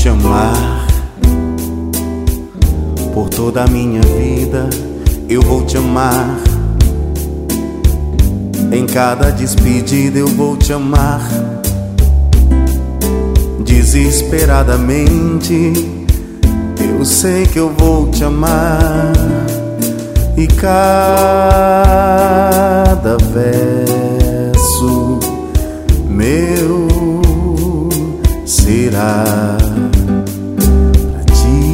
te amar. Por toda a minha vida eu vou te amar. Em cada despedida eu vou te amar. Desesperadamente eu sei que eu vou te amar. E cada verso meu será pra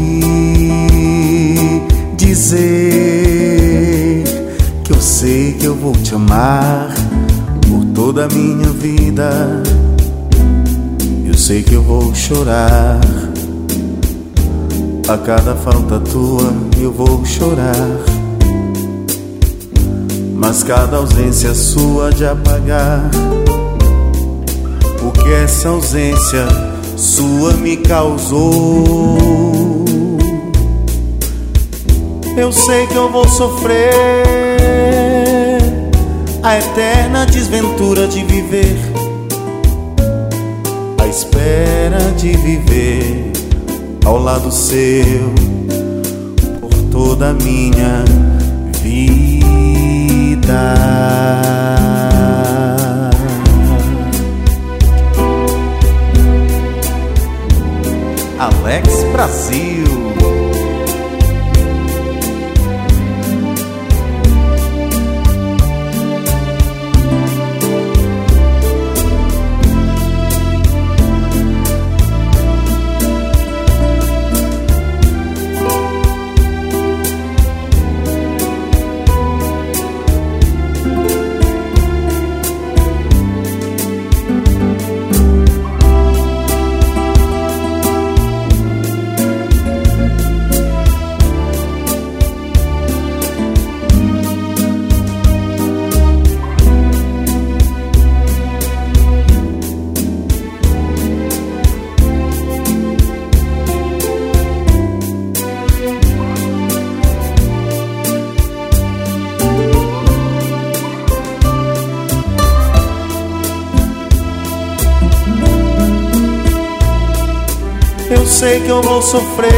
te dizer que eu sei que eu vou te amar por toda a minha vida. Eu sei que eu vou chorar a cada falta tua, eu vou chorar. Mas cada ausência sua de apagar o que essa ausência sua me causou. Eu sei que eu vou sofrer a eterna desventura de viver, a espera de viver ao lado seu por toda a minha vida. Alex Brasil. Eu sei que eu vou sofrer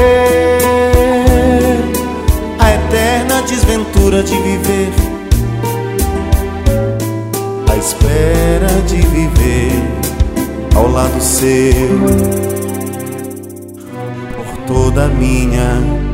a eterna desventura de viver, a espera de viver ao lado seu por toda a minha